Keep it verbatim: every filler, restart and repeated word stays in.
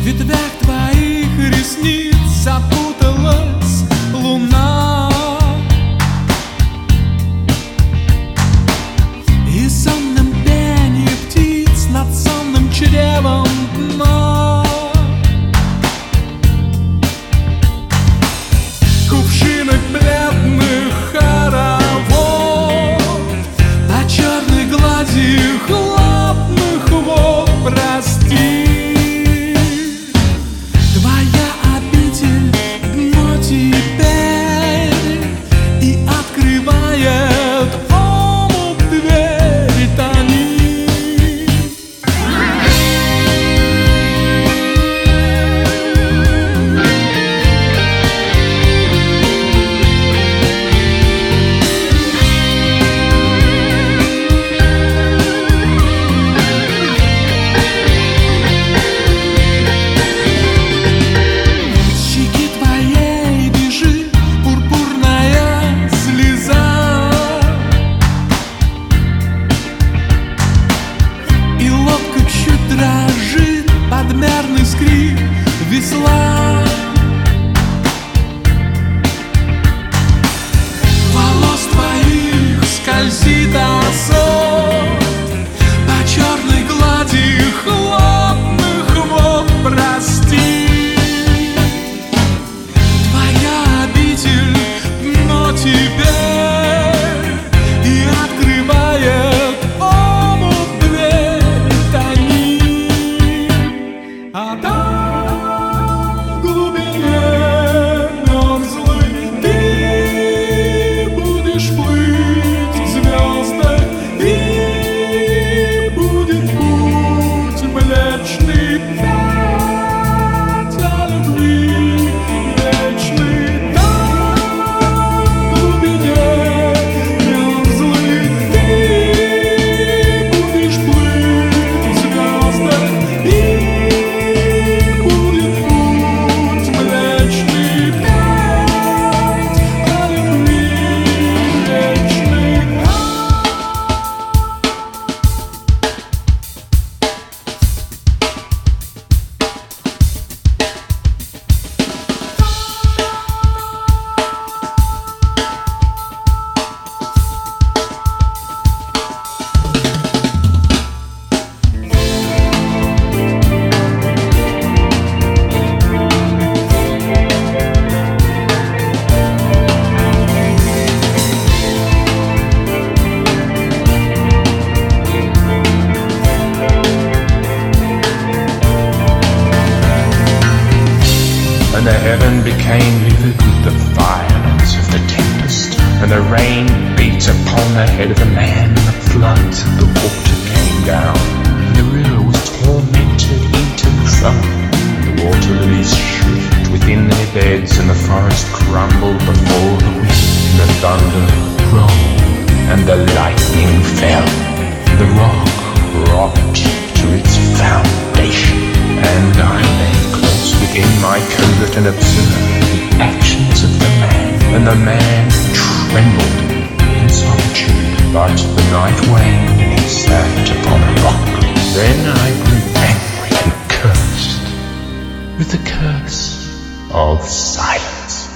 ветвях твоих ресниц запуталась луна, и сонным пенье птиц над сонным чревом дна. Кувшинок бледных хоровод по черной глади хлопных вод, прости. Дрожит подмерный скрип весла. Волос твоих скользит осот по черной глади хлопных вод, прости. Твоя обитель дно теперь и открывает омут дверь тони. А там в глубине мерзлой ты будешь плыть к звездам, и будет путь млечный пять о любви вечный. Там в глубине мерзлой ты будешь плыть к звездам, и And the heaven became livid with the violence of the tempest, and the rain beat upon the head of the man, and the floods of the water came down, and the river was tormented into the sun. The water lilies shrieked within their beds, and the forest crumbled before the wind. The thunder rolled, and the lightning fell, and the rock rocked to its foundation, and I lay close within my covert and observed the actions of the man, and the man trembled in solitude, but the night waned and he sat upon a rock. Then I grew angry and cursed with the curse of silence.